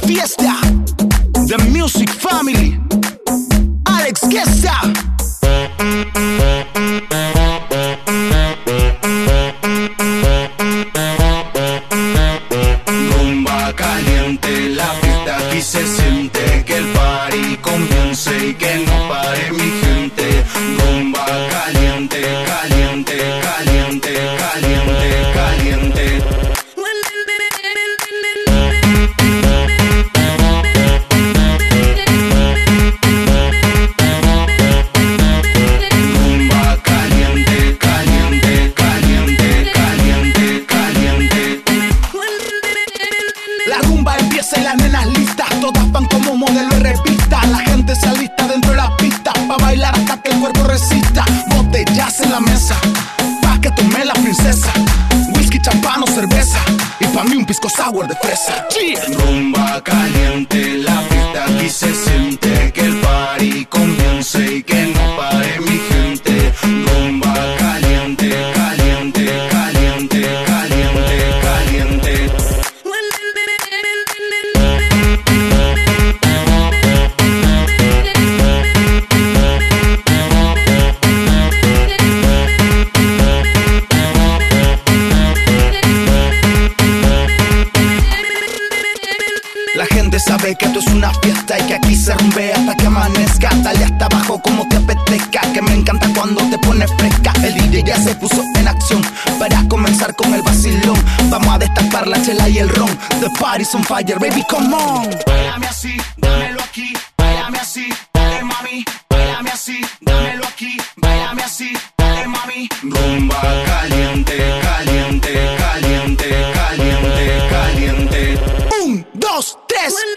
fiesta. The Music Family. Alex Guesta. Rumba caliente, la fiesta aquí se siente. Que el party comience y que no pare mi gente. Rumba caliente, caliente, caliente, caliente, caliente. Rumba caliente, caliente, caliente, caliente, caliente. La rumba empieza y las nenas listas. Todas van como modelo de revista. La gente se alista dentro de la pista pa' bailar hasta que el cuerpo resista. Botellas en la mesa pa' que tome la princesa. Whisky, champán o cerveza. Y pa' mí un pisco sour de fresa. Yeah. Rumba caliente, la fiesta aquí se siente. Que el party comience y que no pare mi gente. Rumba caliente, caliente, caliente, caliente, caliente. La gente sabe que esto es una fiesta y que aquí se rumbea hasta que amanezca. Dale hasta abajo como te apetezca, que me encanta cuando te pones fresca. El DJ ya se puso en acción para comenzar con el vacilón. Vamos a destapar la chela y el ron. The party's on fire, baby, come on. Báilame así, dámelo aquí. Báilame así, dale mami. Báilame así, dámelo aquí. Báilame así, dale mami. Rumba caliente, caliente, caliente, caliente, caliente. 1, 2, 3.